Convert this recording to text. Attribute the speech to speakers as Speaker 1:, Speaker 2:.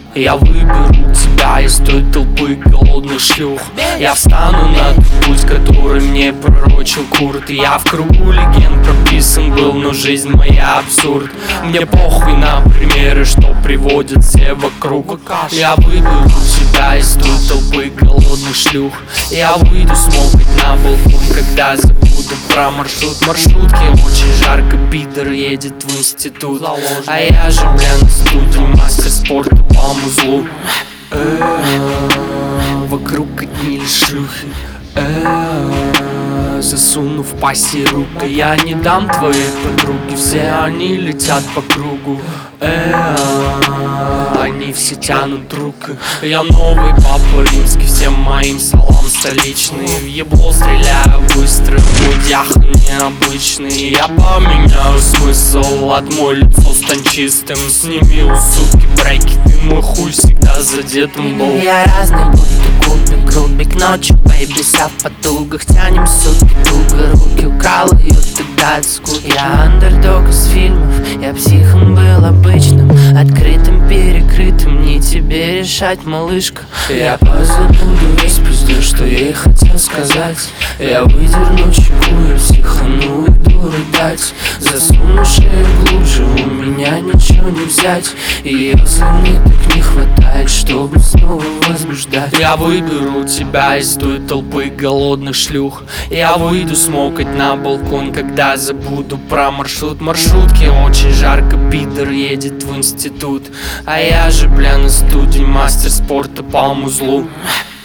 Speaker 1: Я выберу тебя из той толпы голодных шлюх. Я встану на тот путь, который мне пророчил Курт. Я в кругу легенд прописан был, но жизнь моя абсурд. Мне похуй на примеры, что приводят все вокруг. Я выберу тебя из той толпы голодных шлюх. Я выйду смолкать на балкон, когда забуду про маршрут. Маршрутки очень жарко, пидор едет в институт. А я же, бля, на студии мастер спорта по музлу. Вокруг одни лишь шлюхи. Засуну в пасти руку. Я не дам твоей подруге, все они летят по кругу. Они все тянут руки. Я новый папа римский, всем моим салам столичный. В ебло стреляю быстро, будяха необычный. Я поменяю смысл, от мой лицо стань чистым. Сними у сутки брейки, ты мой хуй всегда задетым был.
Speaker 2: Я разный, будто кубик, рубик. Ночью, бэйби, в потугах. Тянем сутки туго, руки укалывают тогда от скуки. Я андердог из фильмов, я психом был обычным, открытым, перекрытым. Не тебе решать, малышка.
Speaker 1: Я позабуду весь пиздец, что я ей хотел сказать. Я выдерну чеку и психану и дур дать. Засуну шею глубже, у меня ничего не взять. И если мне так не хватает, чтобы снова возбуждать. Я выберу тебя из той толпы голодных шлюх. Я выйду смокать на балкон, когда забуду про маршрут. Маршрутки очень жарко, пидор едет в институт. А я же, бля, на студии мастер спорта по музлу.